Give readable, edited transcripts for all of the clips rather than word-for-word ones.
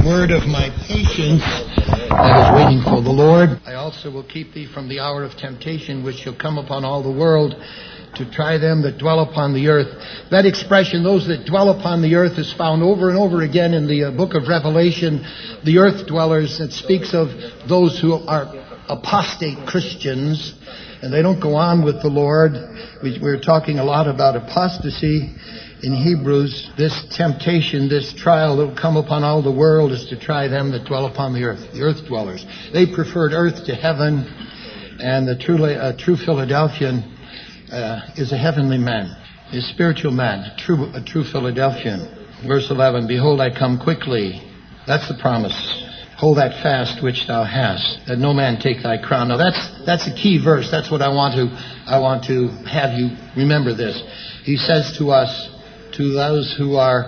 word of my patience that is waiting for the Lord. I also will keep thee from the hour of temptation which shall come upon all the world to try them that dwell upon the earth. That expression, those that dwell upon the earth, is found over and over again in the book of Revelation. The earth dwellers, it speaks of those who are apostate Christians, and they don't go on with the Lord. We're talking a lot about apostasy in Hebrews. This temptation, this trial that will come upon all the world is to try them that dwell upon the earth dwellers. They preferred earth to heaven, and a true Philadelphian is a heavenly man, a spiritual man, a true Philadelphian. Verse 11, behold, I come quickly. That's the promise. Hold that fast which thou hast, that no man take thy crown. Now that's a key verse. That's what I want to have you remember this. He says to us, to those who are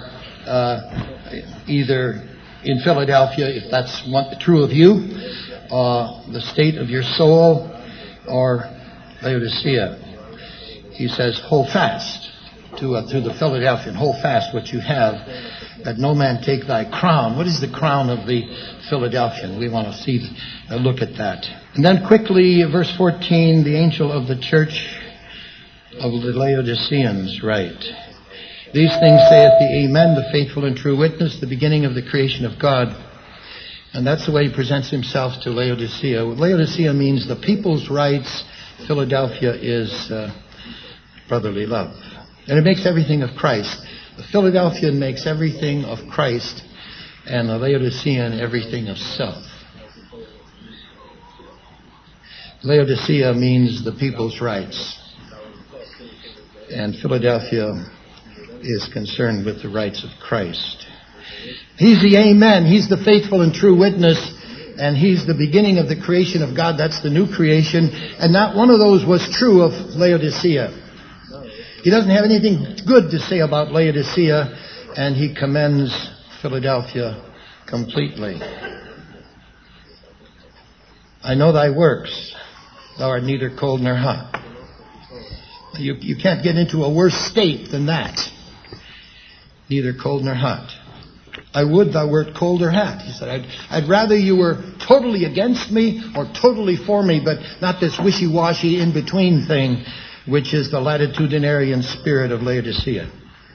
either in Philadelphia, if that's true of you, the state of your soul, or Laodicea. He says, hold fast to the Philadelphian. Hold fast what you have, that no man take thy crown. What is the crown of the Philadelphian? We want to see a look at that. And then quickly, verse 14, the angel of the church of the Laodiceans write, these things saith the Amen, the faithful and true witness, the beginning of the creation of God. And that's the way he presents himself to Laodicea. Laodicea means the people's rights. Philadelphia is brotherly love. And it makes everything of Christ. The Philadelphian makes everything of Christ, and the Laodicean everything of self. Laodicea means the people's rights, and Philadelphia is concerned with the rights of Christ. He's the Amen. He's the faithful and true witness, and he's the beginning of the creation of God. That's the new creation. And not one of those was true of Laodicea. He doesn't have anything good to say about Laodicea, and he commends Philadelphia completely. I know thy works. Thou art neither cold nor hot. You can't get into a worse state than that. Neither cold nor hot. I would thou wert cold or hot. He said, I'd rather you were totally against me or totally for me, but not this wishy-washy in-between thing, which is the latitudinarian spirit of Laodicea.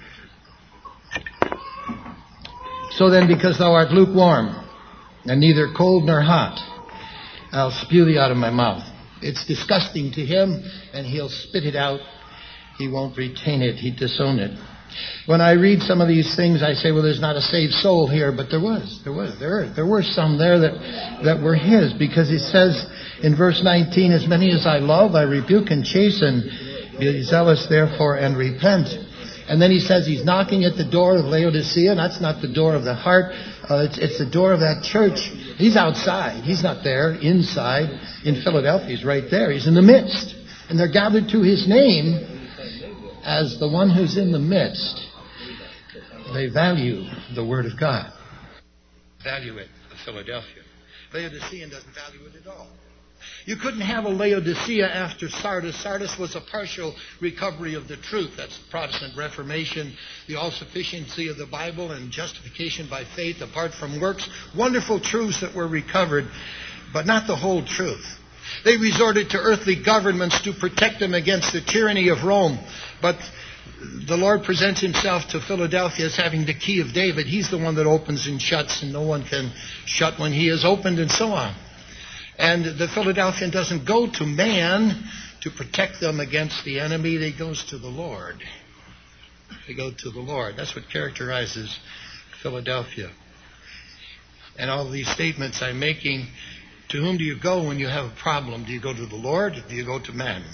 So then, because thou art lukewarm, and neither cold nor hot, I'll spew thee out of my mouth. It's disgusting to him, and he'll spit it out. He won't retain it. He'd disown it. When I read some of these things, I say, well, there's not a saved soul here, but there were some there that were his, because he says in verse 19, as many as I love, I rebuke and chasten. Be zealous, therefore, and repent. And then he says he's knocking at the door of Laodicea. That's not the door of the heart. It's the door of that church. He's outside. He's not there. Inside. In Philadelphia, he's right there. He's in the midst. And they're gathered to his name as the one who's in the midst. They value the Word of God. Value it, the Philadelphia. Laodicean doesn't value it at all. You couldn't have a Laodicea after Sardis. Sardis was a partial recovery of the truth. That's the Protestant Reformation, the all-sufficiency of the Bible and justification by faith apart from works. Wonderful truths that were recovered, but not the whole truth. They resorted to earthly governments to protect them against the tyranny of Rome. But the Lord presents himself to Philadelphia as having the key of David. He's the one that opens and shuts, and no one can shut when he is opened, and so on. And the Philadelphian doesn't go to man to protect them against the enemy. They goes to the Lord. They go to the Lord. That's what characterizes Philadelphia. And all these statements I'm making, to whom do you go when you have a problem? Do you go to the Lord or do you go to man?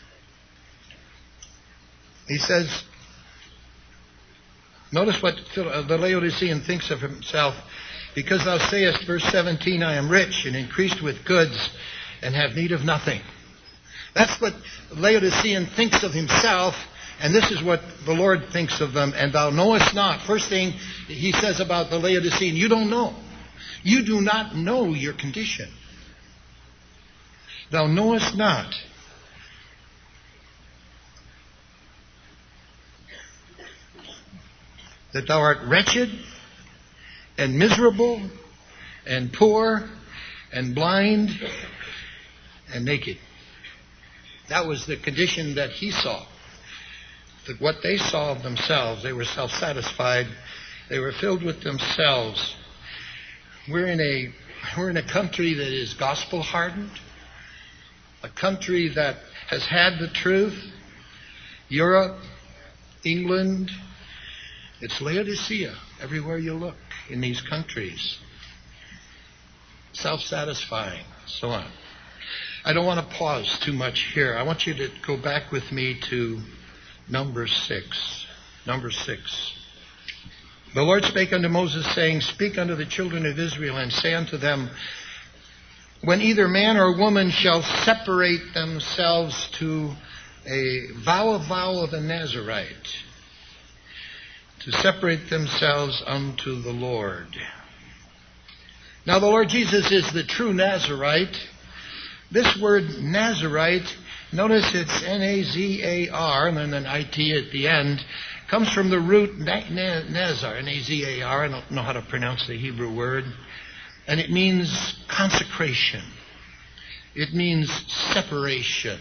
He says, notice what the Laodicean thinks of himself. Because thou sayest, verse 17, I am rich and increased with goods and have need of nothing. That's what Laodicean thinks of himself, and this is what the Lord thinks of them. And thou knowest not. First thing he says about the Laodicean, you don't know. You do not know your condition. Thou knowest not. That thou art wretched and miserable and poor and blind and naked. That was the condition that he saw. That what they saw of themselves, they were self-satisfied. They were filled with themselves. We're in a country that is gospel-hardened, a country that has had the truth. Europe, England, it's Laodicea everywhere you look in these countries. Self-satisfying, so on. I don't want to pause too much here. I want you to go back with me to number 6. Number 6. The Lord spake unto Moses, saying, Speak unto the children of Israel, and say unto them, When either man or woman shall separate themselves to a vow of a Nazarite, to separate themselves unto the Lord. Now the Lord Jesus is the true Nazarite. This word Nazarite, notice it's N-A-Z-A-R, and then an I-T at the end, comes from the root Nazar, N-A-Z-A-R. I don't know how to pronounce the Hebrew word. And it means consecration. It means separation,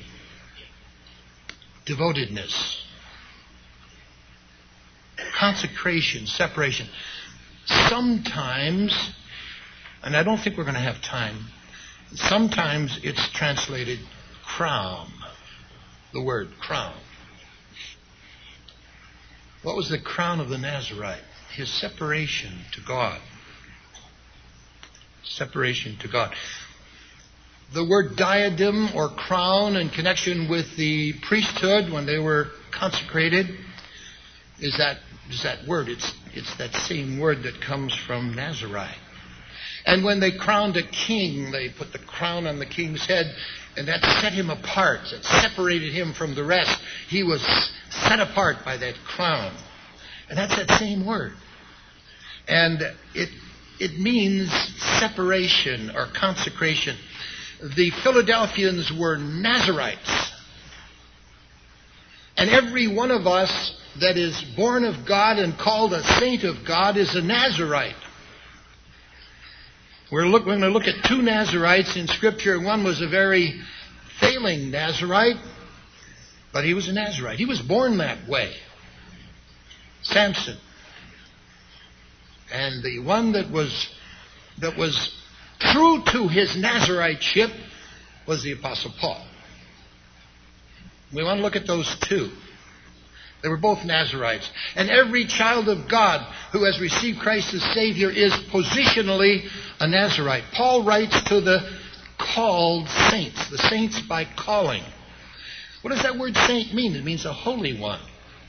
devotedness, consecration, separation. Sometimes, and I don't think we're going to have time, sometimes it's translated crown, the word crown. What was the crown of the Nazarite? His separation to God. Separation to God. The word diadem or crown in connection with the priesthood when they were consecrated is that word. It's that same word that comes from Nazarite. And when they crowned a king, they put the crown on the king's head, and that set him apart. It separated him from the rest. He was set apart by that crown. And that's that same word. And it means separation or consecration. The Philadelphians were Nazarites. And every one of us that is born of God and called a saint of God is a Nazarite. We're going to look at 2 Nazarites in Scripture. One was a very failing Nazarite, but he was a Nazarite. He was born that way. Samson. And the one that was true to his Nazariteship was the Apostle Paul. We want to look at those 2. They were both Nazarites. And every child of God who has received Christ as Savior is positionally a Nazarite. Paul writes to the called saints, the saints by calling. What does that word saint mean? It means a holy one.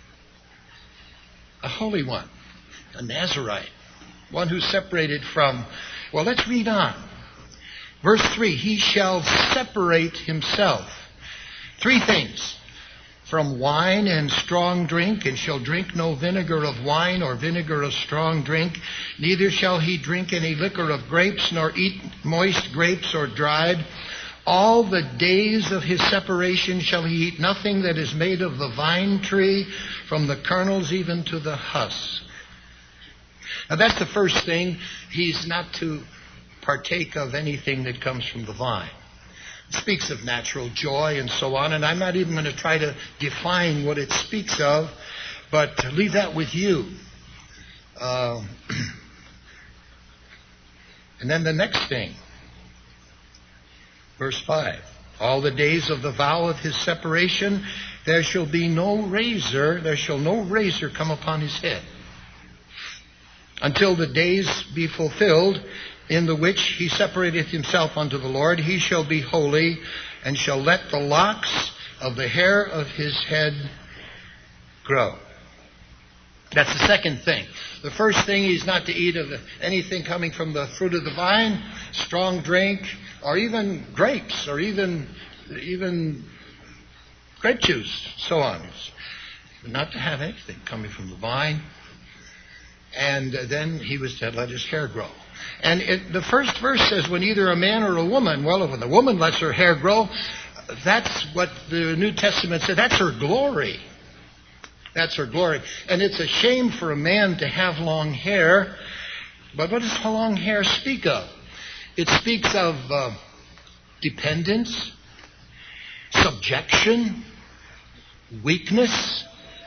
A holy one. A Nazarite. One who's separated from... Well, let's read on. Verse 3, He shall separate himself. 3 things. From wine and strong drink, and shall drink no vinegar of wine or vinegar of strong drink. Neither shall he drink any liquor of grapes, nor eat moist grapes or dried. All the days of his separation shall he eat nothing that is made of the vine tree, from the kernels even to the husk. Now that's the first thing. He's not to partake of anything that comes from the vine. It speaks of natural joy and so on, and I'm not even going to try to define what it speaks of, but leave that with you. And then the next thing, verse 5. All the days of the vow of his separation, there shall no razor come upon his head, until the days be fulfilled, in the which he separateth himself unto the Lord. He shall be holy, and shall let the locks of the hair of his head grow. That's the second thing. The first thing, he's not to eat of anything coming from the fruit of the vine, strong drink, or even grapes, or even grape juice, so on. Not to have anything coming from the vine. And then he was to let his hair grow. And the first verse says, when either a man or a woman, well, when the woman lets her hair grow, that's what the New Testament said. That's her glory. That's her glory. And it's a shame for a man to have long hair. But what does long hair speak of? It speaks of dependence, subjection, weakness.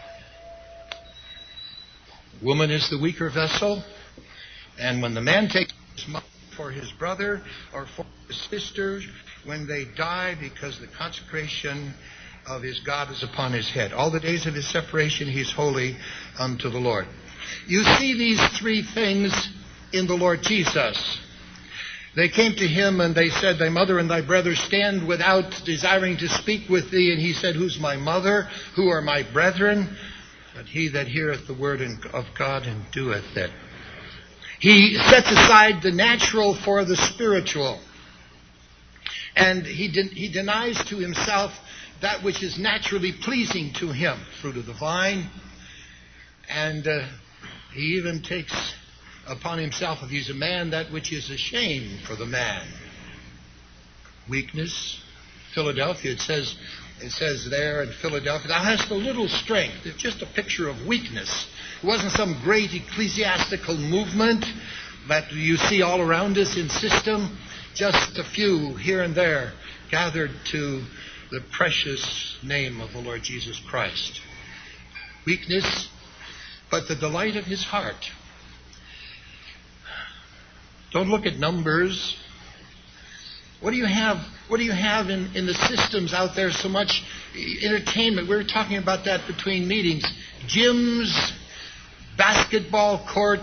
Woman is the weaker vessel. And when the man takes his mother for his brother or for his sister, when they die, because the consecration of his God is upon his head. All the days of his separation he is holy unto the Lord. You see these three things in the Lord Jesus. They came to him and they said, Thy mother and thy brother stand without, desiring to speak with thee. And he said, Who's my mother? Who are my brethren? But he that heareth the word of God and doeth it. He sets aside the natural for the spiritual. And he denies to himself that which is naturally pleasing to him, fruit of the vine. And he even takes upon himself, if he's a man, that which is a shame for the man. Weakness. Philadelphia, it says there in Philadelphia, thou hast a little strength. It's just a picture of weakness. It wasn't some great ecclesiastical movement that you see all around us in system. Just a few here and there gathered to the precious name of the Lord Jesus Christ. Weakness, but the delight of his heart. Don't look at numbers. What do you have in the systems out there so much entertainment? We were talking about that between meetings. Gyms, basketball courts.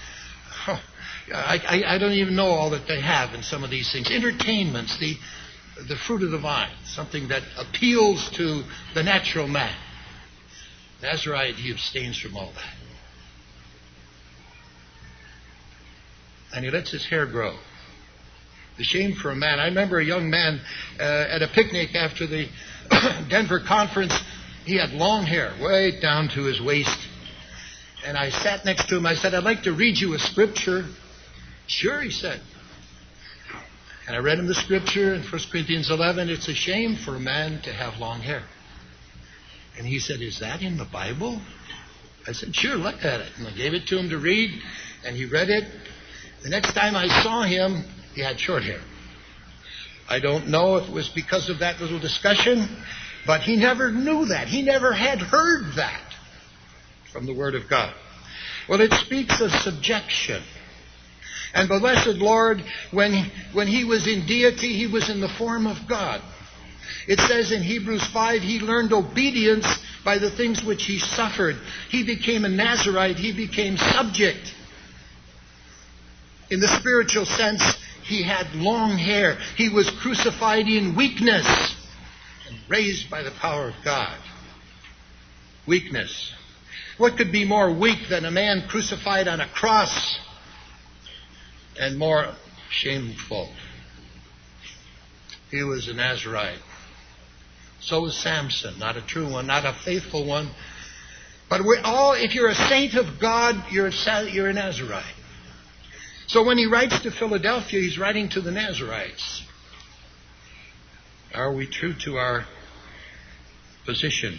I don't even know all that they have in some of these things. Entertainments, the fruit of the vine, something that appeals to the natural man. Nazarite, he abstains from all that. And he lets his hair grow. The shame for a man. I remember a young man at a picnic after the Denver conference. He had long hair, way down to his waist. And I sat next to him. I said, I'd like to read you a scripture. Sure, he said. And I read him the scripture in 1 Corinthians 11. It's a shame for a man to have long hair. And he said, is that in the Bible? I said, sure, look at it. And I gave it to him to read. And he read it. The next time I saw him, he had short hair. I don't know if it was because of that little discussion, but he never knew that. He never had heard that from the Word of God. Well, it speaks of subjection. And the blessed Lord, when he was in deity, he was in the form of God. It says in Hebrews 5, he learned obedience by the things which he suffered. He became a Nazarite. He became subject. In the spiritual sense, he had long hair. He was crucified in weakness and raised by the power of God. Weakness. What could be more weak than a man crucified on a cross? And more shameful. He was a Nazarite. So was Samson. Not a true one, not a faithful one. But if you're a saint of God, you're a Nazarite. So when he writes to Philadelphia, he's writing to the Nazarites. Are we true to our position?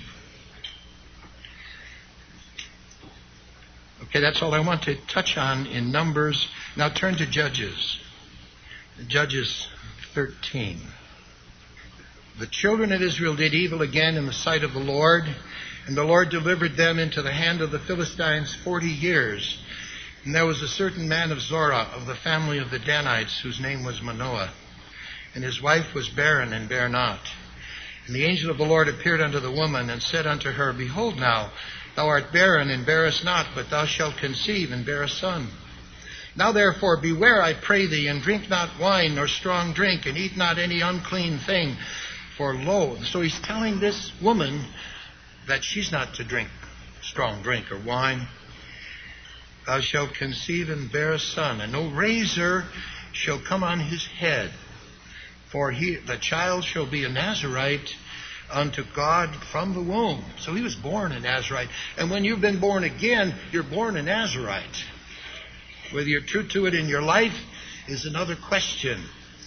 Okay, that's all I want to touch on in Numbers. Now turn to Judges. Judges 13. The children of Israel did evil again in the sight of the Lord, and the Lord delivered them into the hand of the Philistines 40 years. And there was a certain man of Zorah, of the family of the Danites, whose name was Manoah. And his wife was barren and bare not. And the angel of the Lord appeared unto the woman, and said unto her, Behold now, thou art barren, and bearest not, but thou shalt conceive, and bear a son. Now therefore beware, I pray thee, and drink not wine, nor strong drink, and eat not any unclean thing. For lo, so he's telling this woman that she's not to drink strong drink or wine. Thou shalt conceive and bear a son, and no razor shall come on his head. For the child shall be a Nazarite unto God from the womb. So he was born a Nazarite. And when you've been born again, you're born a Nazarite. Whether you're true to it in your life is another question.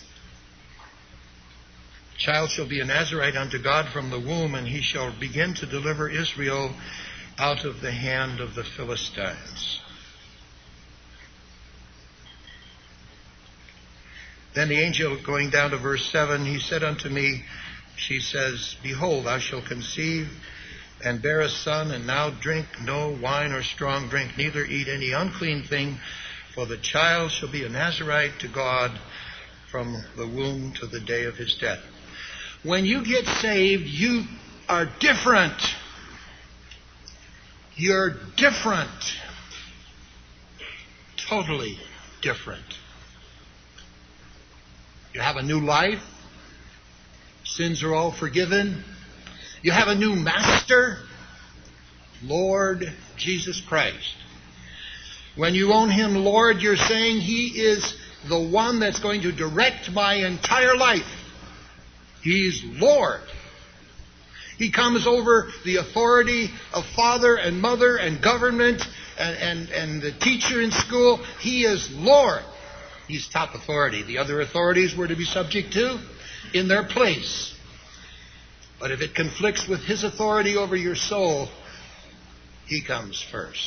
The child shall be a Nazarite unto God from the womb, and he shall begin to deliver Israel out of the hand of the Philistines. Then the angel, going down to verse 7, he said unto me, she says, Behold, thou shalt conceive and bear a son, and now drink no wine or strong drink, neither eat any unclean thing, for the child shall be a Nazarite to God from the womb to the day of his death. When you get saved, you are different. You're different. Totally different. You have a new life. Sins are all forgiven. You have a new master, Lord Jesus Christ. When you own him Lord, you're saying he is the one that's going to direct my entire life. He's Lord. He comes over the authority of father and mother and government and the teacher in school. He is Lord. He's top authority. The other authorities were to be subject to in their place. But if it conflicts with his authority over your soul, he comes first.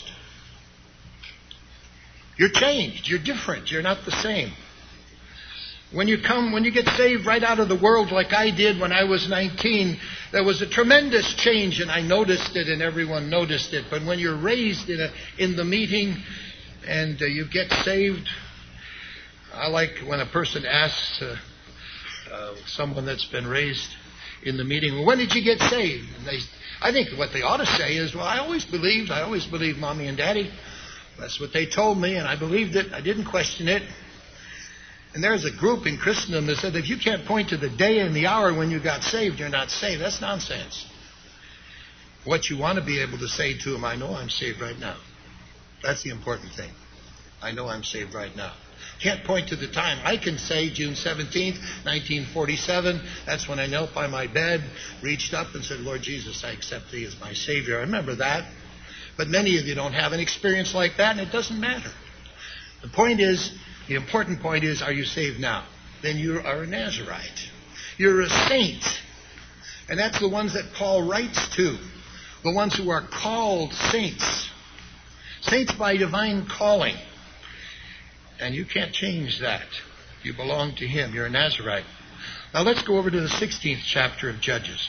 You're changed. You're different. You're not the same. When you get saved right out of the world like I did when I was 19, there was a tremendous change, and I noticed it, and everyone noticed it. But when you're raised in the meeting and you get saved, I like when a person asks someone that's been raised in the meeting, well, when did you get saved? And I think what they ought to say is, well, I always believed Mommy and Daddy. That's what they told me, and I believed it. I didn't question it. And there's a group in Christendom that said if you can't point to the day and the hour when you got saved, you're not saved. That's nonsense. What you want to be able to say to them, I know I'm saved right now. That's the important thing. I know I'm saved right now. Can't point to the time. I can say June 17th, 1947. That's when I knelt by my bed, reached up and said, Lord Jesus, I accept thee as my Savior. I remember that. But many of you don't have an experience like that, and it doesn't matter. The important point is, are you saved now? Then you are a Nazarite. You're a saint. And that's the ones that Paul writes to. The ones who are called saints. Saints by divine calling. And you can't change that. You belong to him. You're a Nazarite. Now let's go over to the 16th chapter of Judges.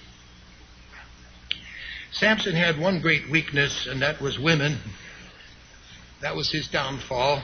Samson had one great weakness, and that was women. That was his downfall.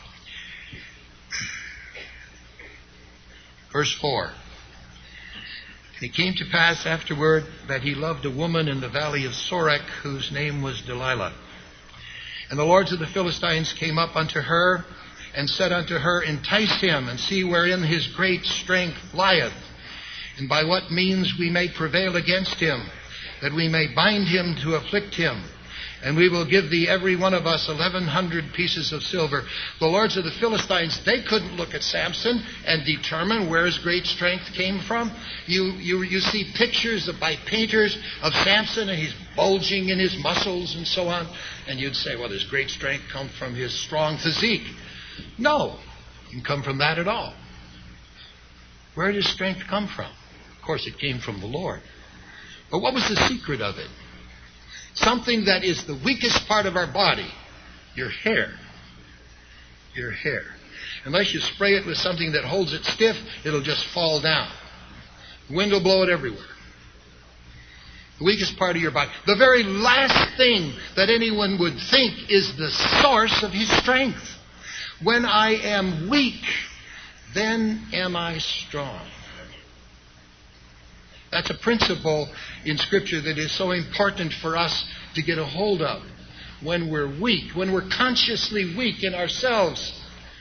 Verse 4. And it came to pass afterward that he loved a woman in the valley of Sorek, whose name was Delilah. And the lords of the Philistines came up unto her, and said unto her, Entice him, and see wherein his great strength lieth, and by what means we may prevail against him, that we may bind him to afflict him. And we will give thee every one of us 1,100 pieces of silver. The lords of the Philistines, they couldn't look at Samson and determine where his great strength came from. You see pictures by painters of Samson, and he's bulging in his muscles and so on. And you'd say, well, his great strength comes from his strong physique. No, it didn't come from that at all. Where did his strength come from? Of course, it came from the Lord. But what was the secret of it? Something that is the weakest part of our body, your hair. Your hair. Unless you spray it with something that holds it stiff, it'll just fall down. The wind will blow it everywhere. The weakest part of your body. The very last thing that anyone would think is the source of his strength. When I am weak, then am I strong. That's a principle in Scripture that is so important for us to get a hold of. When we're weak, when we're consciously weak in ourselves,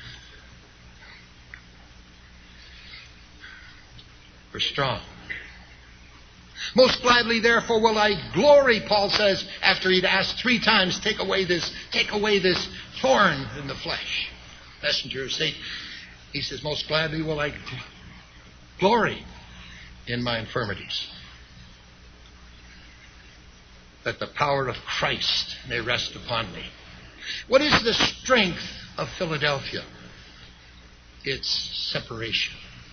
we're strong. Most gladly, therefore, will I glory, Paul says, after he'd asked 3 times, take away this thorn in the flesh. Messenger of Satan. He says, most gladly will I glory in my infirmities, that the power of Christ may rest upon me. What is the strength of Philadelphia? It's separation.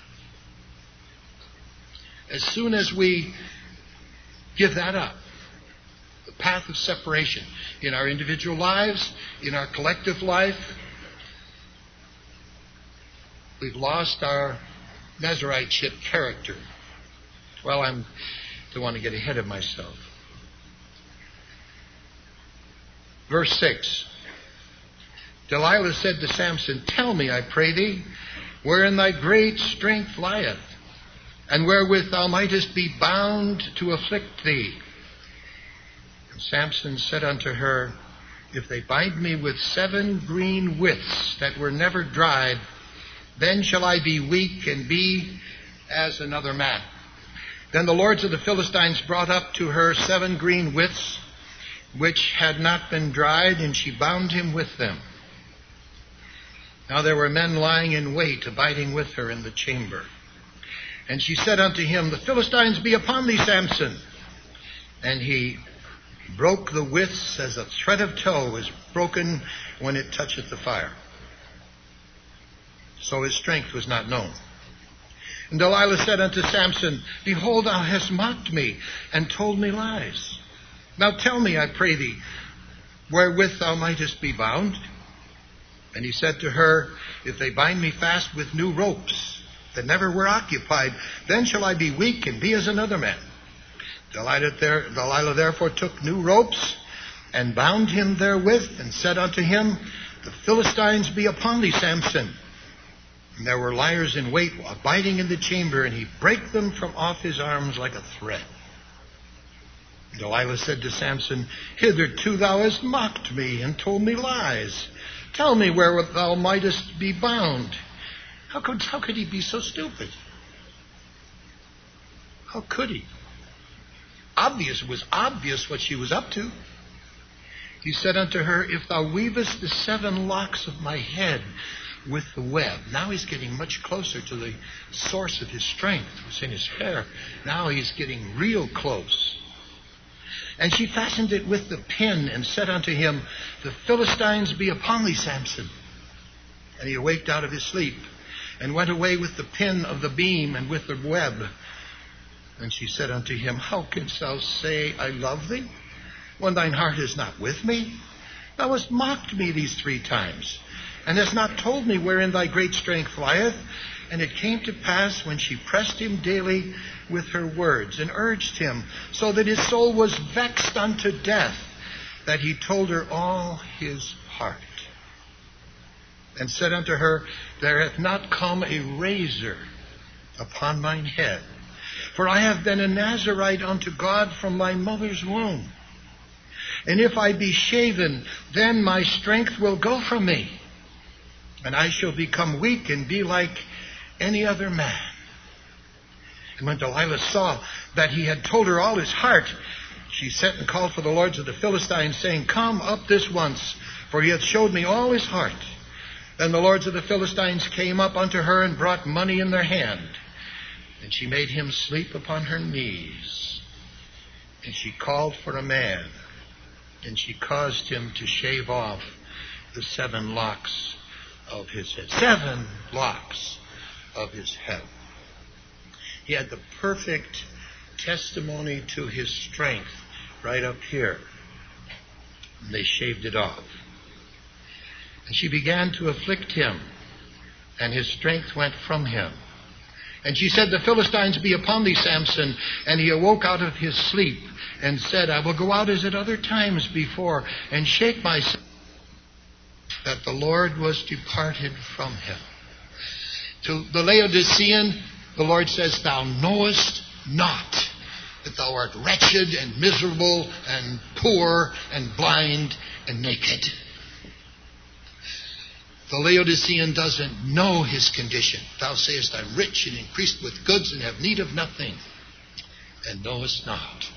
As soon as we give that up, the path of separation in our individual lives, in our collective life, We've lost our Nazarite-ship character. Well, I don't want to get ahead of myself. Verse 6. Delilah said to Samson, "Tell me, I pray thee, wherein thy great strength lieth, and wherewith thou mightest be bound to afflict thee." And Samson said unto her, "If they bind me with 7 green withs that were never dried, then shall I be weak and be as another man." Then the lords of the Philistines brought up to her 7 green withs, which had not been dried, and she bound him with them. Now there were men lying in wait, abiding with her in the chamber. And she said unto him, "The Philistines be upon thee, Samson." And he broke the withs as a thread of tow is broken when it toucheth the fire. So his strength was not known. And Delilah said unto Samson, "Behold, thou hast mocked me, and told me lies. Now tell me, I pray thee, wherewith thou mightest be bound." And he said to her, "If they bind me fast with new ropes that never were occupied, then shall I be weak and be as another man." Delilah therefore took new ropes and bound him therewith, and said unto him, "The Philistines be upon thee, Samson." And there were liers in wait abiding in the chamber, and he brake them from off his arms like a thread. And Delilah said to Samson, "Hitherto thou hast mocked me and told me lies. Tell me wherewith thou mightest be bound." How could he be so stupid? How could he? It was obvious what she was up to. He said unto her, "If thou weavest the 7 locks of my head with the web." Now he's getting much closer to the source of his strength. It was in his hair. Now he's getting real close. "And she fastened it with the pin, and said unto him, The Philistines be upon thee, Samson." And he awaked out of his sleep, and went away with the pin of the beam and with the web. And she said unto him, "How canst thou say, I love thee, when thine heart is not with me? Thou hast mocked me these 3 times, and hast not told me wherein thy great strength lieth." And it came to pass, when she pressed him daily with her words, and urged him, so that his soul was vexed unto death, that he told her all his heart. And said unto her, "There hath not come a razor upon mine head, for I have been a Nazarite unto God from my mother's womb. And if I be shaven, then my strength will go from me, and I shall become weak and be like any other man." And when Delilah saw that he had told her all his heart, she sent and called for the lords of the Philistines, saying, "Come up this once, for he hath showed me all his heart." Then the lords of the Philistines came up unto her, and brought money in their hand. And she made him sleep upon her knees. And she called for a man, and she caused him to shave off the 7 locks of his head. 7 locks of his head. He had the perfect testimony to his strength right up here. And they shaved it off. And she began to afflict him, and his strength went from him. And she said, "The Philistines be upon thee, Samson." And he awoke out of his sleep, and said, "I will go out as at other times before, and shake myself, that the Lord was departed from him." To the Laodicean, the Lord says, "Thou knowest not that thou art wretched and miserable and poor and blind and naked." The Laodicean doesn't know his condition. "Thou sayest, I'm rich and increased with goods and have need of nothing, and knowest not."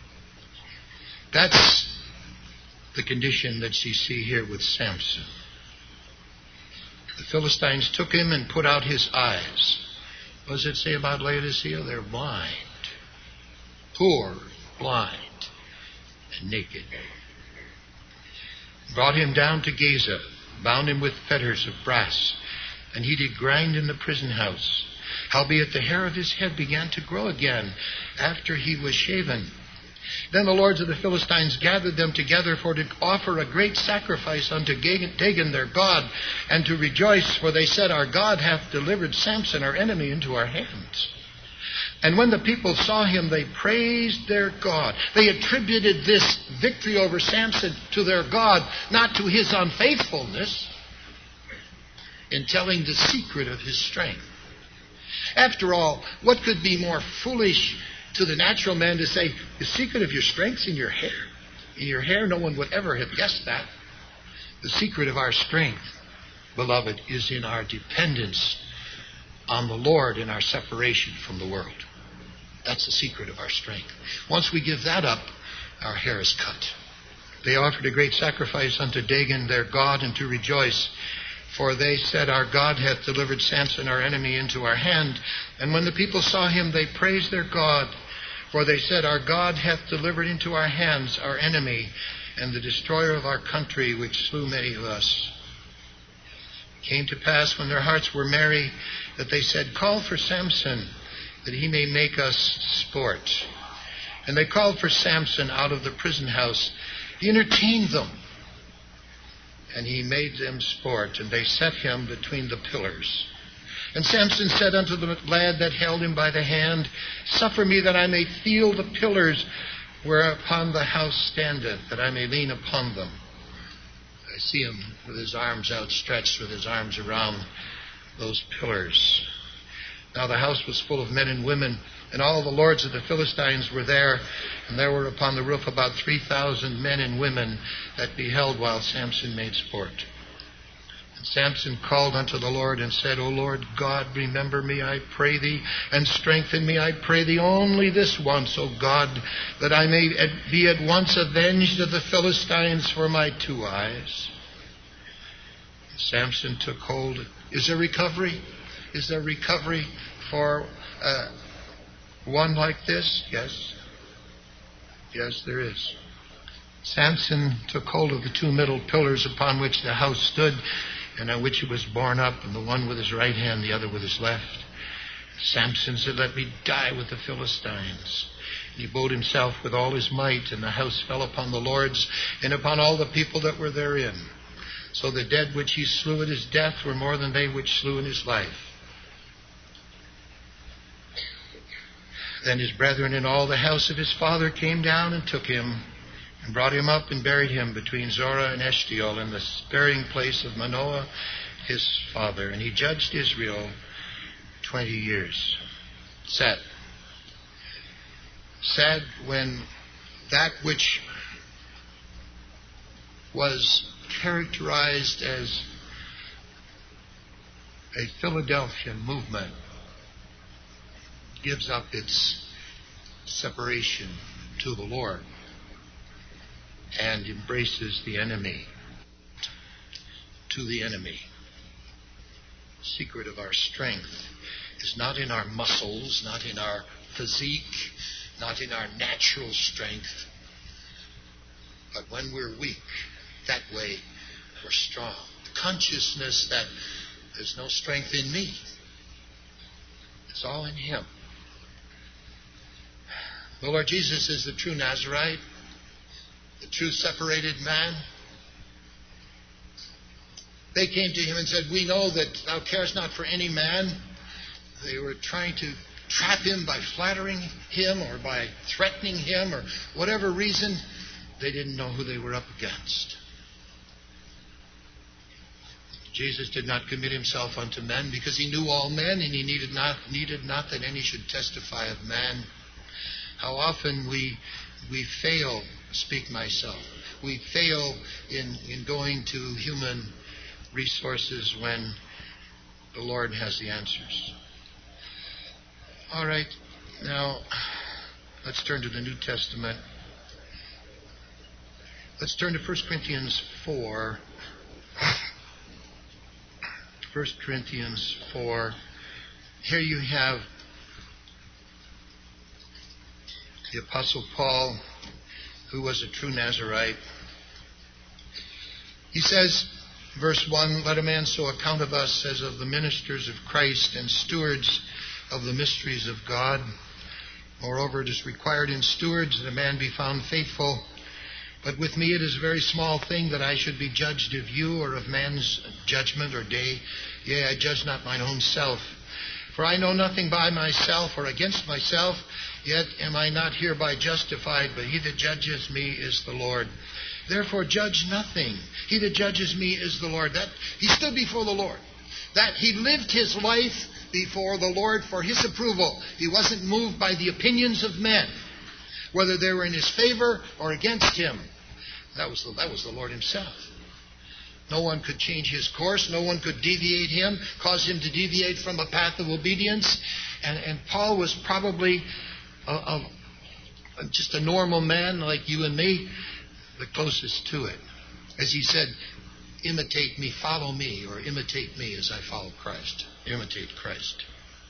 That's the condition that you see here with Samson. The Philistines took him and put out his eyes. What does it say about Laodicea? They're blind, poor, blind, and naked. Brought him down to Gaza, bound him with fetters of brass, and he did grind in the prison house. Howbeit the hair of his head began to grow again after he was shaven. Then the lords of the Philistines gathered them together for to offer a great sacrifice unto Dagon their god, and to rejoice, for they said, Our God hath delivered Samson our enemy into our hands. And when the people saw him, they praised their God. They attributed this victory over Samson to their God, not to his unfaithfulness, in telling the secret of his strength. After all, what could be more foolish to the natural man to say, the secret of your strength's in your hair? In your hair, no one would ever have guessed that. The secret of our strength, beloved, is in our dependence on the Lord and our separation from the world. That's the secret of our strength. Once we give that up, our hair is cut. They offered a great sacrifice unto Dagon their god, and to rejoice. For they said, Our God hath delivered Samson our enemy into our hand. And when the people saw him, they praised their God. For they said, Our God hath delivered into our hands our enemy, and the destroyer of our country, which slew many of us. It came to pass, when their hearts were merry, that they said, Call for Samson, that he may make us sport. And they called for Samson out of the prison house. He entertained them, and he made them sport, and they set him between the pillars. And Samson said unto the lad that held him by the hand, Suffer me that I may feel the pillars whereupon the house standeth, that I may lean upon them. I see him with his arms outstretched, with his arms around those pillars. Now the house was full of men and women, and all the lords of the Philistines were there, and there were upon the roof about 3,000 men and women that beheld while Samson made sport. And Samson called unto the Lord and said, O Lord God, remember me, I pray thee, and strengthen me, I pray thee, only this once, O God, that I may be at once avenged of the Philistines for my 2 eyes. And Samson took hold. Is there recovery? Is there recovery for one like this? Yes. Yes, there is. Samson took hold of the 2 middle pillars upon which the house stood, and on which it was borne up, and the one with his right hand, the other with his left. Samson said, Let me die with the Philistines. And he bowed himself with all his might, and the house fell upon the lords and upon all the people that were therein. So the dead which he slew at his death were more than they which slew in his life. Then his brethren and all the house of his father came down and took him, and brought him up and buried him between Zorah and Eshtaol in the burying place of Manoah his father. And he judged Israel 20 years. Sad. Sad when that which was characterized as a Philadelphian movement gives up its separation to the Lord and embraces the enemy, to the enemy. The secret of our strength is not in our muscles, not in our physique, not in our natural strength, but when we're weak, that way we're strong. The consciousness that there's no strength in me, it's all in Him. The Lord Jesus is the true Nazarite, the true separated man. They came to Him and said, We know that Thou carest not for any man. They were trying to trap Him by flattering Him or by threatening Him or whatever reason. They didn't know who they were up against. Jesus did not commit Himself unto men because He knew all men, and He needed not that any should testify of man. How often we fail, speak myself, we fail in going to human resources when the Lord has the answers. All right, now let's turn to the New Testament. Let's turn to 1 Corinthians 4. 1 Corinthians 4. Here you have the Apostle Paul, who was a true Nazarite. He says, verse 1, Let a man so account of us as of the ministers of Christ and stewards of the mysteries of God. Moreover, it is required in stewards that a man be found faithful. But with me it is a very small thing that I should be judged of you or of man's judgment or day. Yea, I judge not mine own self. For I know nothing by myself or against myself, yet am I not hereby justified, but he that judges me is the Lord. Therefore judge nothing. He that judges me is the Lord. That he stood before the Lord. That he lived his life before the Lord for his approval. He wasn't moved by the opinions of men, whether they were in his favor or against him. That was the Lord himself. No one could change his course. No one could deviate him, cause him to deviate from a path of obedience. And Paul was probably just a normal man like you and me, the closest to it. As he said, imitate me, follow me, or imitate me as I follow Christ. Imitate Christ.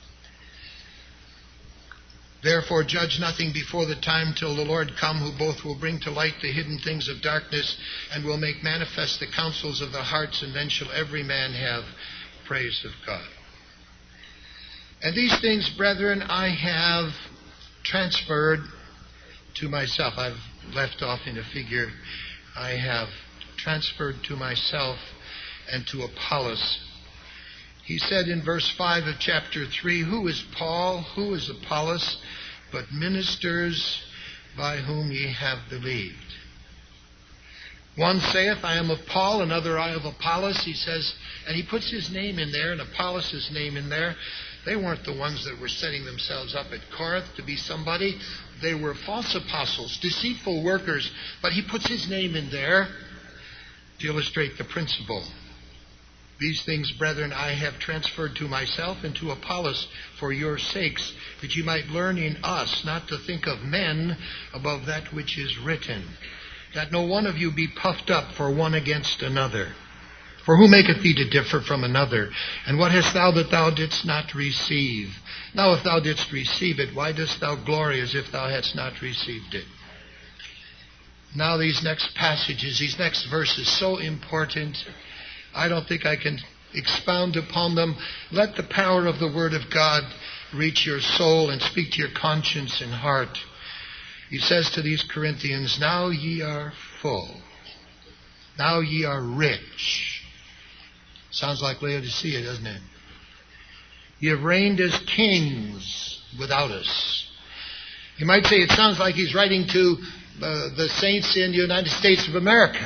Therefore judge nothing before the time till the Lord come, who both will bring to light the hidden things of darkness and will make manifest the counsels of the hearts, and then shall every man have praise of God. And these things, brethren, I have transferred to myself. I've left off in a figure. I have transferred to myself and to Apollos. He said in verse 5 of chapter 3, who is Paul? Who is Apollos? But ministers by whom ye have believed. One saith, I am of Paul, another I of Apollos. He says, and he puts his name in there and Apollos' name in there. They weren't the ones that were setting themselves up at Corinth to be somebody. They were false apostles, deceitful workers. But he puts his name in there to illustrate the principle. These things, brethren, I have transferred to myself and to Apollos for your sakes, that ye might learn in us not to think of men above that which is written, that no one of you be puffed up for one against another. For who maketh thee to differ from another? And what hast thou that thou didst not receive? Now if thou didst receive it, why dost thou glory as if thou hadst not received it? Now these next passages, these next verses, so important. I don't think I can expound upon them. Let the power of the Word of God reach your soul and speak to your conscience and heart. He says to these Corinthians, now ye are full. Now ye are rich. Sounds like Laodicea, doesn't it? Ye have reigned as kings without us. You might say it sounds like he's writing to the saints in the United States of America.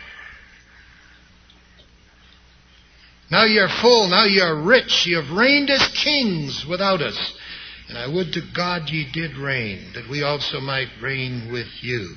Now ye are full, now ye are rich, ye have reigned as kings without us. And I would to God ye did reign, that we also might reign with you.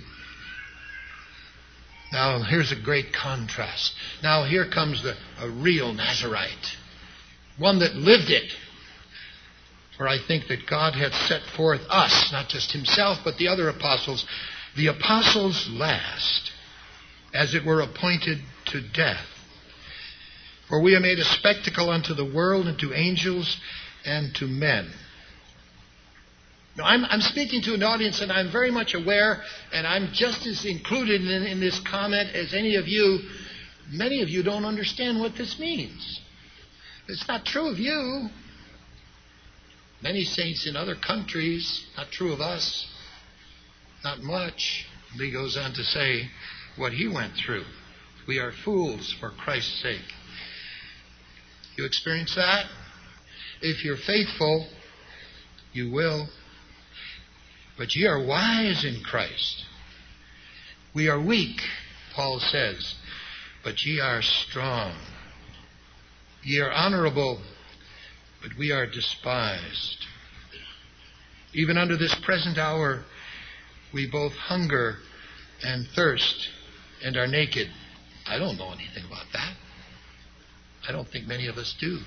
Now here's a great contrast. Now here comes a real Nazirite, one that lived it. For I think that God hath set forth us, not just himself, but the other apostles. The apostles last, as it were appointed to death. For we are made a spectacle unto the world, and to angels, and to men. Now, I'm speaking to an audience, and I'm very much aware, and I'm just as included in this comment as any of you. Many of you don't understand what this means. It's not true of you. Many saints in other countries, not true of us. Not much. He goes on to say what he went through. We are fools for Christ's sake. You experience that? If you're faithful, you will. But ye are wise in Christ. We are weak, Paul says, but ye are strong. Ye are honorable, but we are despised. Even unto this present hour, we both hunger and thirst and are naked. I don't know anything about that. I don't think many of us do.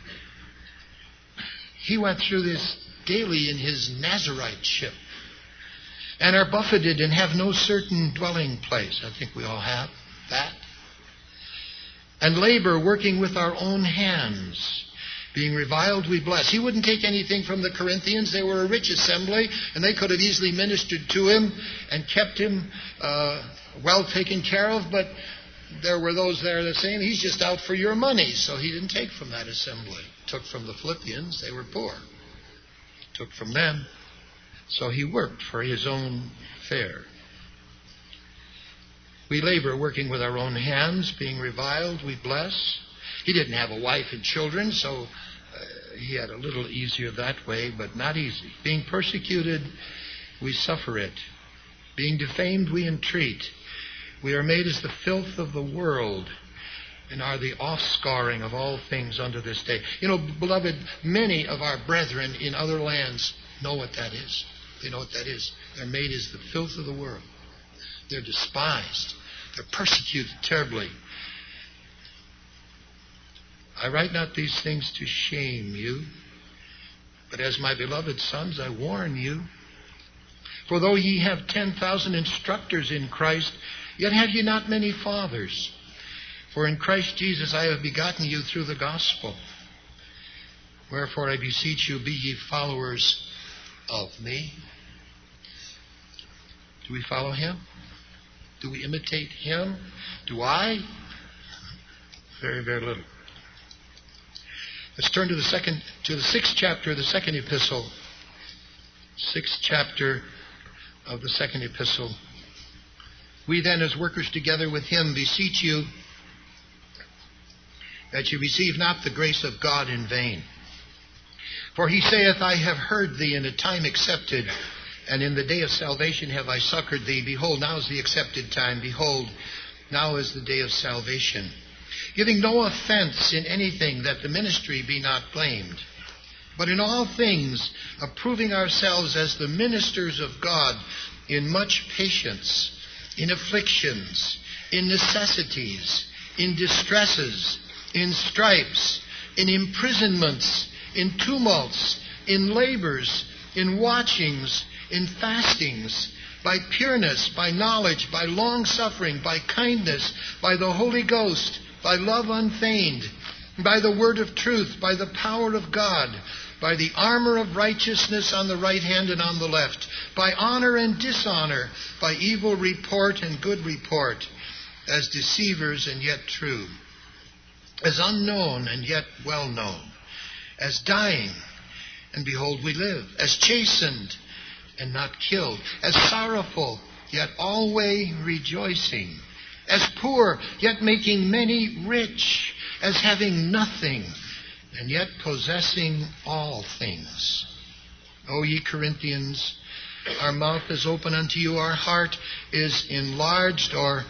He went through this daily in his Nazirite ship, and are buffeted and have no certain dwelling place. I think we all have that. And labor, working with our own hands. Being reviled, we bless. He wouldn't take anything from the Corinthians. They were a rich assembly, and they could have easily ministered to him and kept him well taken care of, but there were those there that saying, he's just out for your money. So he didn't take from that assembly. Took from the Philippians. They were poor. Took from them. So he worked for his own fare. We labor working with our own hands, being reviled, we bless. He didn't have a wife and children, so he had a little easier that way, but not easy. Being persecuted, we suffer it. Being defamed, we entreat. We are made as the filth of the world, and are the offscouring of all things unto this day. You know, beloved, many of our brethren in other lands know what that is. They know what that is. They're made as the filth of the world. They're despised. They're persecuted terribly. I write not these things to shame you, but as my beloved sons, I warn you. For though ye have 10,000 instructors in Christ, yet have ye not many fathers. For in Christ Jesus I have begotten you through the gospel. Wherefore I beseech you, be ye followers of me. Do we follow him? Do we imitate him? Do I? Very, very little. Let's turn to the 6th chapter of the second epistle. 6th chapter of the second epistle. We then, as workers together with him, beseech you that you receive not the grace of God in vain. For he saith, I have heard thee in a time accepted, and in the day of salvation have I succored thee. Behold, now is the accepted time. Behold, now is the day of salvation. Giving no offense in anything, that the ministry be not blamed. But in all things, approving ourselves as the ministers of God, in much patience, in afflictions, in necessities, in distresses, in stripes, in imprisonments, in tumults, in labors, in watchings, in fastings, by pureness, by knowledge, by long-suffering, by kindness, by the Holy Ghost, by love unfeigned, by the word of truth, by the power of God, by the armor of righteousness on the right hand and on the left, by honor and dishonor, by evil report and good report, as deceivers and yet true, as unknown and yet well known, as dying, and behold we live, as chastened and not killed, as sorrowful, yet always rejoicing, as poor, yet making many rich, as having nothing, and yet possessing all things. O ye Corinthians, our mouth is open unto you, our heart is enlarged, or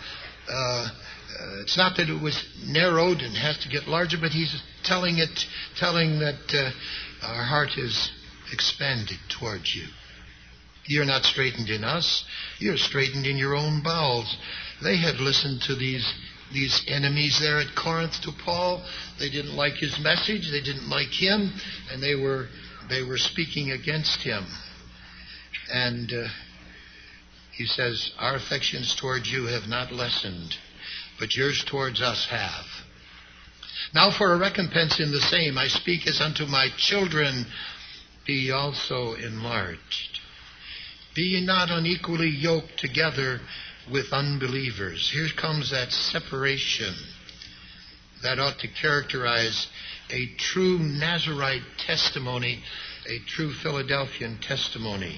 it's not that it was narrowed and has to get larger, but he's telling that our heart is expanded towards you. You're not straightened in us. You're straightened in your own bowels. They had listened to these enemies there at Corinth to Paul. They didn't like his message. They didn't like him, and they were speaking against him. And he says, our affections towards you have not lessened, but yours towards us have. Now for a recompense in the same, I speak as unto my children, be ye also enlarged. Be ye not unequally yoked together with unbelievers. Here comes that separation that ought to characterize a true Nazirite testimony, a true Philadelphian testimony.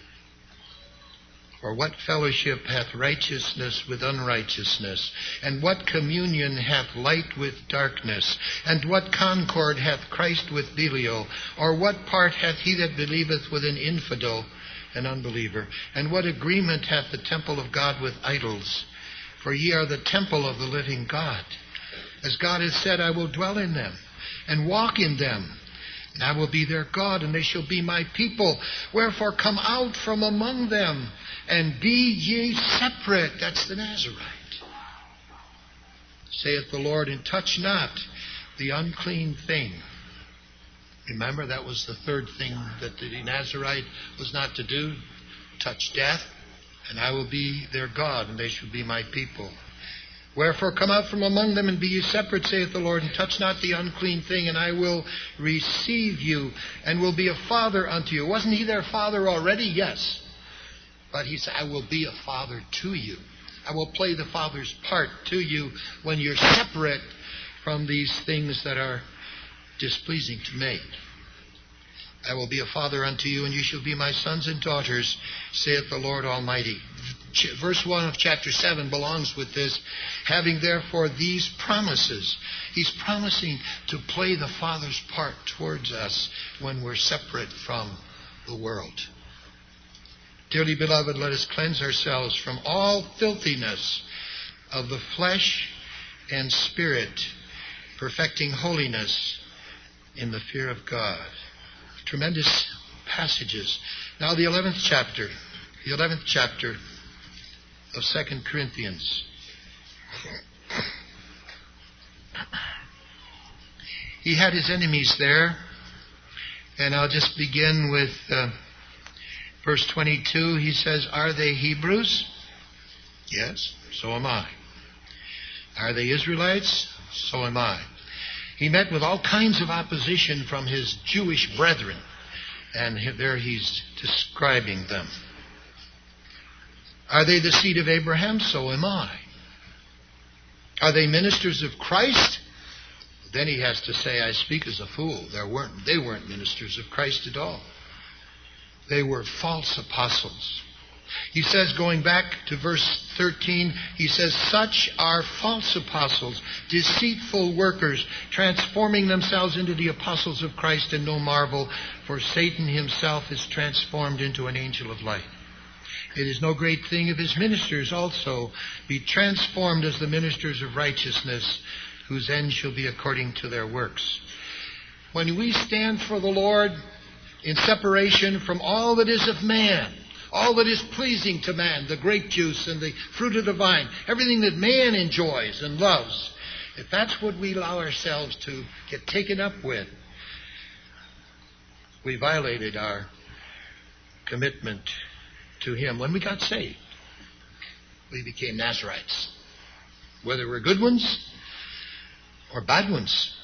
For what fellowship hath righteousness with unrighteousness? And what communion hath light with darkness? And what concord hath Christ with Belial? Or what part hath he that believeth with an infidel, an unbeliever? And what agreement hath the temple of God with idols? For ye are the temple of the living God. As God has said, I will dwell in them and walk in them, and I will be their God, and they shall be my people. Wherefore come out from among them, and be ye separate. That's the Nazirite. Saith the Lord, and touch not the unclean thing. Remember, that was the third thing that the Nazirite was not to do. Touch death, and I will be their God, and they shall be my people. Wherefore come out from among them, and be ye separate, saith the Lord, and touch not the unclean thing, and I will receive you, and will be a father unto you. Wasn't he their father already? Yes. But he said, I will be a father to you. I will play the father's part to you when you're separate from these things that are displeasing to me. I will be a father unto you, and you shall be my sons and daughters, saith the Lord Almighty. Verse 1 of chapter 7 belongs with this. Having therefore these promises, he's promising to play the Father's part towards us when we're separate from the world. Dearly beloved, let us cleanse ourselves from all filthiness of the flesh and spirit, perfecting holiness in the fear of God. Tremendous passages. Now the 11th chapter of 2 Corinthians. He had his enemies there, and I'll just begin with verse 22. He says, are they Hebrews? Yes, so am I. Are they Israelites? So am I. He met with all kinds of opposition from his Jewish brethren, and there he's describing them. Are they the seed of Abraham? So am I. Are they ministers of Christ? Then he has to say, I speak as a fool. They weren't ministers of Christ at all. They were false apostles. He says, going back to verse 13, he says, such are false apostles, deceitful workers, transforming themselves into the apostles of Christ, and no marvel, for Satan himself is transformed into an angel of light. It is no great thing if his ministers also be transformed as the ministers of righteousness, whose end shall be according to their works. When we stand for the Lord in separation from all that is of man, all that is pleasing to man, the grape juice and the fruit of the vine, everything that man enjoys and loves, if that's what we allow ourselves to get taken up with, we violated our commitment to him. When we got saved, we became Nazarites, whether we're good ones or bad ones.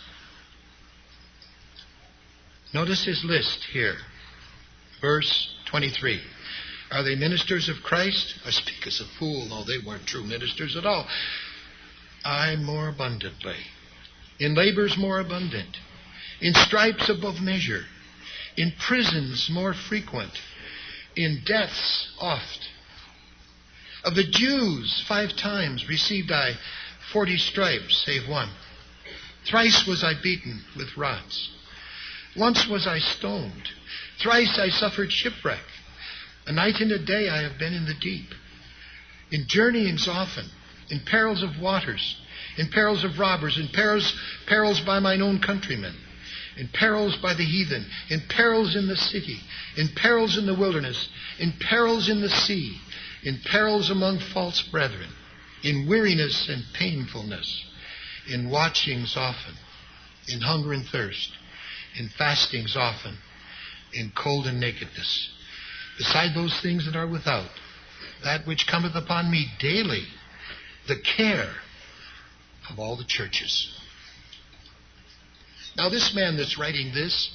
Notice his list here. Verse 23. Are they ministers of Christ? I speak as a fool. No, they weren't true ministers at all. I more abundantly. In labors more abundant. In stripes above measure. In prisons more frequent. In deaths oft. Of the Jews 5 times received I 40 stripes, save one. Thrice was I beaten with rods. Once was I stoned. Thrice I suffered shipwreck. A night and a day I have been in the deep. In journeyings often. In perils of waters. In perils of robbers. In perils by mine own countrymen. In perils by the heathen. In perils in the city. In perils in the wilderness. In perils in the sea. In perils among false brethren. In weariness and painfulness. In watchings often. In hunger and thirst. In fastings often. In cold and nakedness. Beside those things that are without, that which cometh upon me daily, the care of all the churches. Now this man that's writing this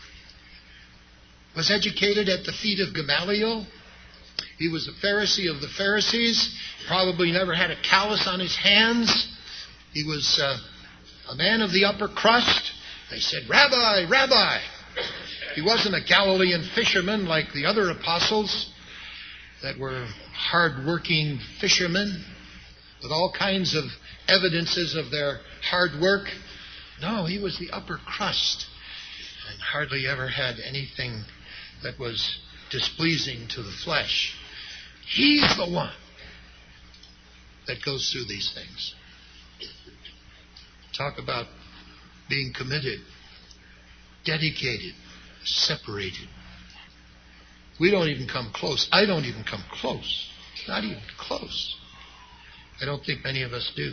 was educated at the feet of Gamaliel. He was a Pharisee of the Pharisees. Probably never had a callus on his hands. He was a man of the upper crust. They said, Rabbi, Rabbi. He wasn't a Galilean fisherman like the other apostles that were hard-working fishermen with all kinds of evidences of their hard work. No, he was the upper crust and hardly ever had anything that was displeasing to the flesh. He's the one that goes through these things. Talk about being committed, dedicated, separated. We don't even come close. I don't even come close. Not even close. I don't think many of us do.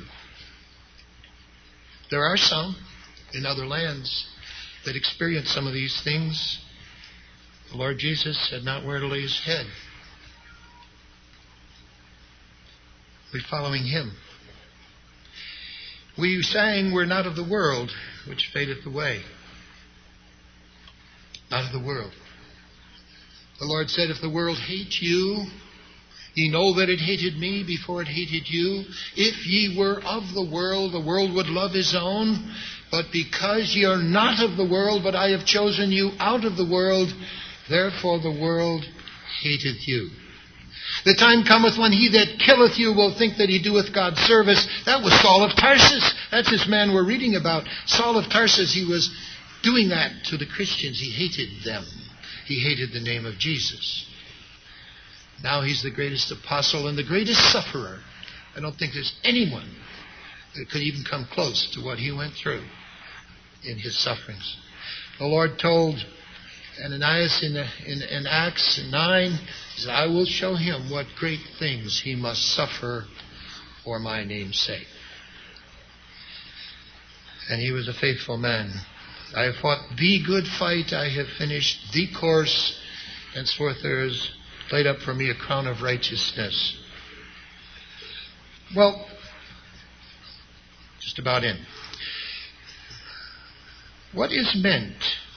There are some in other lands that experience some of these things. The Lord Jesus had not where to lay his head. We're following him. We sang, we're not of the world, which fadeth away. Not of the world. The Lord said, if the world hate you, ye know that it hated me before it hated you. If ye were of the world would love his own. But because ye are not of the world, but I have chosen you out of the world, therefore the world hateth you. The time cometh when he that killeth you will think that he doeth God service. That was Saul of Tarsus. That's this man we're reading about. Saul of Tarsus, he was doing that to the Christians. He hated them. He hated the name of Jesus. Now he's the greatest apostle and the greatest sufferer. I don't think there's anyone that could even come close to what he went through in his sufferings. The Lord told Ananias in Acts 9, he said, I will show him what great things he must suffer for my name's sake. And he was a faithful man. I have fought the good fight, I have finished the course, henceforth there is laid up for me a crown of righteousness. Well, just about in. What is meant?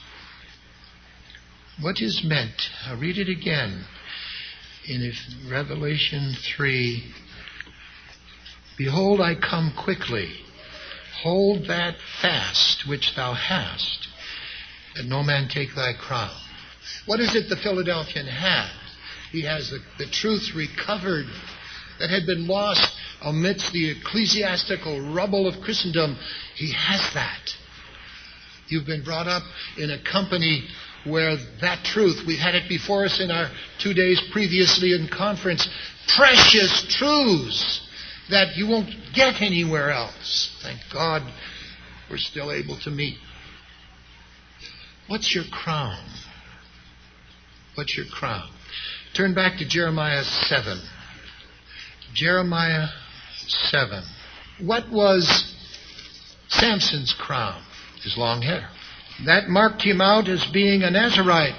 What is meant? I'll read it again in Revelation 3. Behold, I come quickly. Hold that fast which thou hast, that no man take thy crown. What is it the Philadelphian had? He has the truth recovered that had been lost amidst the ecclesiastical rubble of Christendom. He has that. You've been brought up in a company where that truth, we had it before us in our 2 days previously in conference, precious truths that you won't get anywhere else. Thank God we're still able to meet. What's your crown? What's your crown? Turn back to Jeremiah 7. Jeremiah 7. What was Samson's crown? His long hair. That marked him out as being a Nazirite.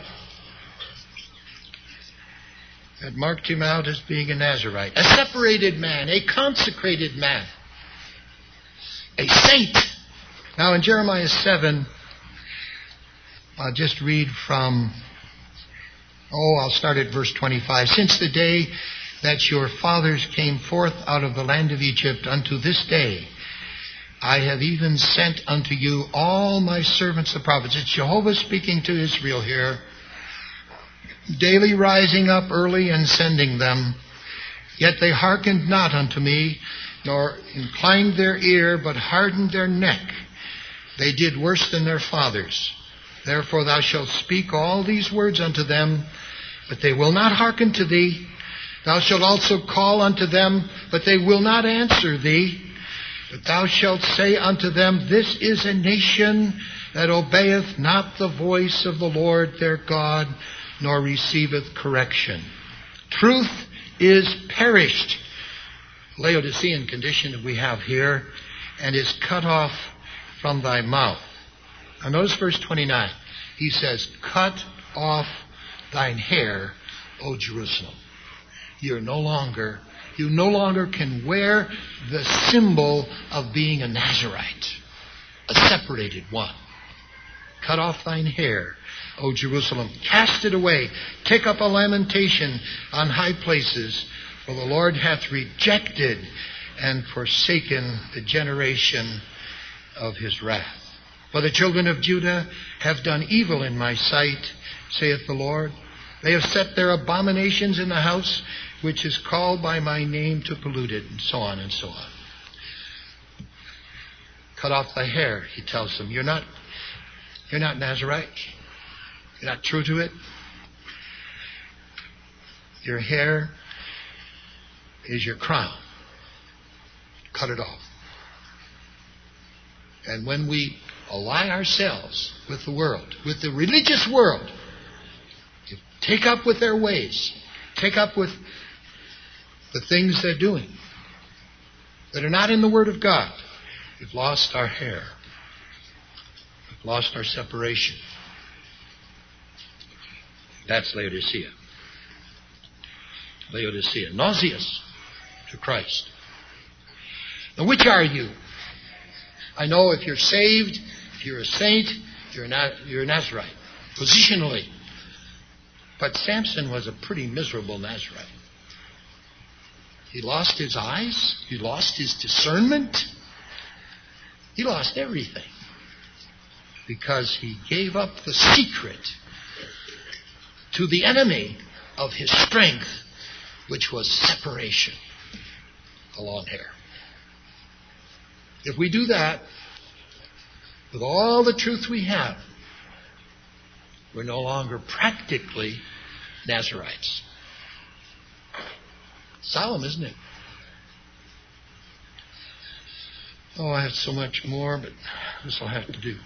That marked him out as being a Nazirite. A separated man, a consecrated man, a saint. Now in Jeremiah 7, I'll just read from, I'll start at verse 25. Since the day that your fathers came forth out of the land of Egypt unto this day, I have even sent unto you all my servants the prophets. It's Jehovah speaking to Israel here. Daily rising up early and sending them. Yet they hearkened not unto me, nor inclined their ear, but hardened their neck. They did worse than their fathers. Therefore thou shalt speak all these words unto them, but they will not hearken to thee. Thou shalt also call unto them, but they will not answer thee. But thou shalt say unto them, This is a nation that obeyeth not the voice of the Lord their God, nor receiveth correction. Truth is perished. Laodicean condition we have here, and is cut off from thy mouth. Now notice verse 29. He says, Cut off thine hair, O Jerusalem. You no longer can wear the symbol of being a Nazirite, a separated one. Cut off thine hair, O Jerusalem. Cast it away. Take up a lamentation on high places, for the Lord hath rejected and forsaken the generation of his wrath. For the children of Judah have done evil in my sight, saith the Lord. They have set their abominations in the house which is called by my name to pollute it, and so on and so on. Cut off thy hair, he tells them. You're not Nazirite. You're not true to it. Your hair is your crown. Cut it off. And when we ally ourselves with the world, with the religious world, take up with their ways, take up with the things they're doing that are not in the Word of God, we've lost our hair. We've lost our separation. That's Laodicea. Laodicea. Nauseous to Christ. Now, which are you? I know if you're saved, if you're a saint, you're a Nazirite. Positionally. But Samson was a pretty miserable Nazirite. He lost his eyes. He lost his discernment. He lost everything. because he gave up the secret to the enemy of his strength, which was separation, the long hair. If we do that, with all the truth we have, we're no longer practically Nazarites. Solemn, isn't it? Oh, I have so much more, but this will have to do.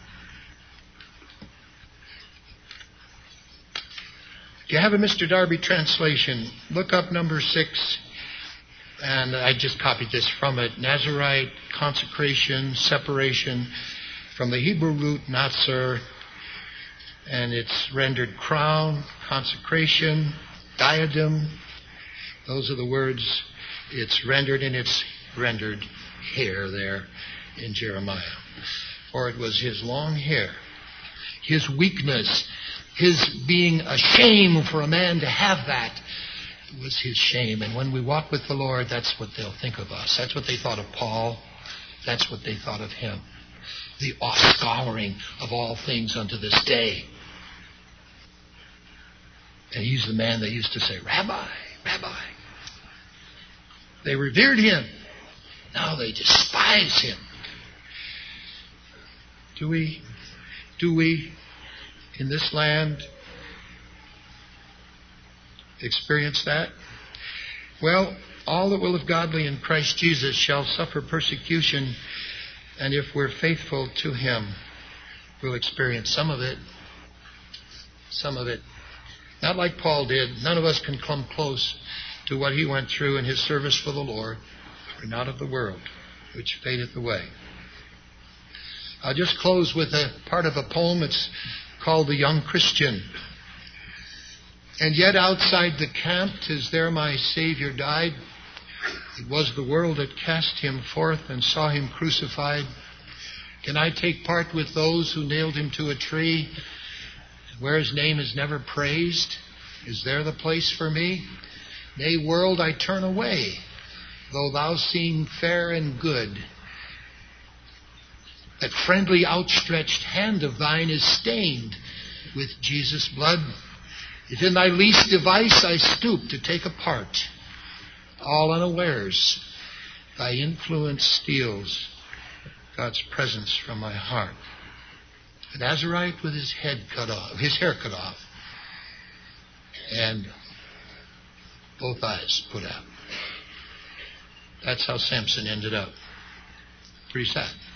If you have a Mr. Darby translation, look up number 6, and I just copied this from it. Nazarite, consecration, separation, from the Hebrew root nazar, and it's rendered crown, consecration, diadem. Those are the words it's rendered, and it's rendered hair there in Jeremiah. For it was his long hair, his weakness, his being a shame for a man to have that, was his shame. And when we walk with the Lord, that's what they'll think of us. That's what they thought of Paul. That's what they thought of him. The off-scouring of all things unto this day. And he's the man they used to say, Rabbi, Rabbi. They revered him. Now they despise him. Do we, in this land, experience that? Well, all that will live godly in Christ Jesus shall suffer persecution, and if we're faithful to him, we'll experience some of it. Some of it. Not like Paul did. None of us can come close to what he went through in his service for the Lord. We're not of the world, which fadeth away. I'll just close with a part of a poem. It's called The Young Christian. And yet outside the camp, 'tis there my Savior died. It was the world that cast him forth and saw him crucified. Can I take part with those who nailed him to a tree, where his name is never praised? Is there the place for me? Nay, world, I turn away, though thou seem fair and good. That friendly outstretched hand of thine is stained with Jesus' blood. If in thy least device I stoop to take a part, all unawares, thy influence steals God's presence from my heart. A Nazarite with his hair cut off, and both eyes put out. That's how Samson ended up. Pretty sad.